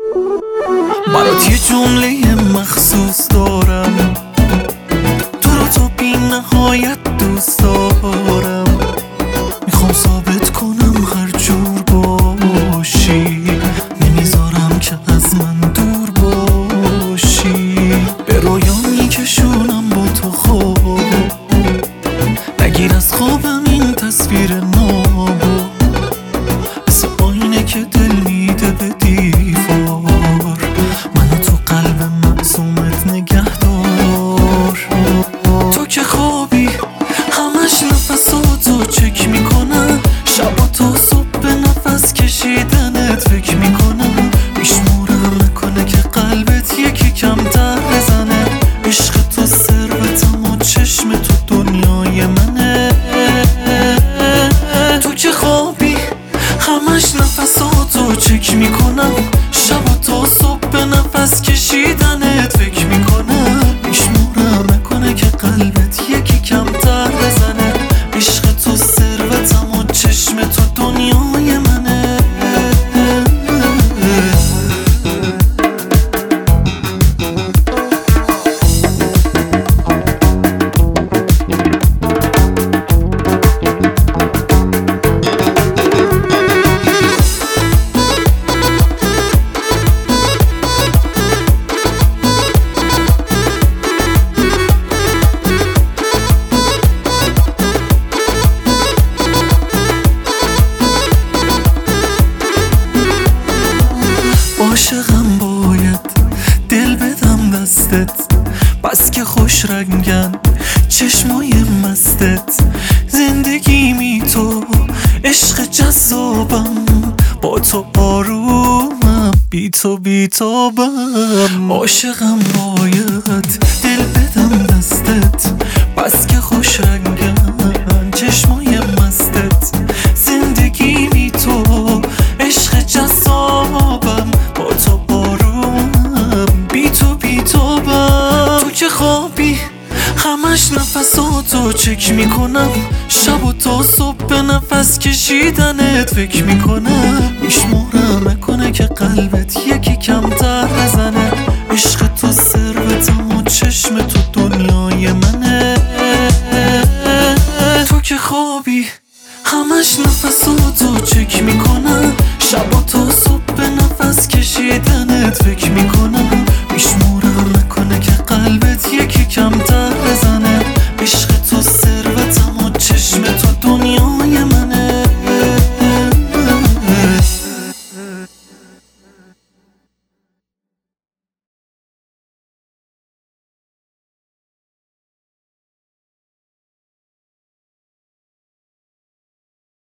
برات یه جمله مخصوص دارم، تو رو تا بی نهایت دوست دارم. میخوام ثابت کنم هر جور باشی، نمیذارم که از من دور باشی. به رویا میکشونم با تو خواب، نگیر از خوابم این تصویر نابو، مثل آینه که دل میده به دیوار. منو تو قلب معصومت نگه دار. تو که خوابی همش نفساتو چک میکنم، شبا تا صبح به نفس کشیدنت فکر میکنم. میشمورم نکنه که قلبت یکی کمتر بزنه. عشق تو ثروتم و چشم تو دنیای منه. تو که خوابی همش نفساتو چک میکنم، شبا تا صبح به نفس کشیدنت فکر میکنم. میشمورم نکنه که قلبت یکی کمتر بزنه. عشق تو ثروتم و چشم تو دنیای منه. عاشقم باید دل بدم دستت، بس که خوش رنگن چشمای مستت. زندگیمی تو عشق جذابم، با تو آرومم بی تو بیتابم. عاشقم باید دل بدم دستت، بس که خوش رنگن چشمای مستت. زندگیمی تو عشق جذابم، با تو آرومم بی تو بیتابم. تو که خوابی همش نفساتو چک میکنم، شب و تا صبح به نفس کشیدنت فکر میکنم. میشمورم نکنه که قلبت یکی کمتر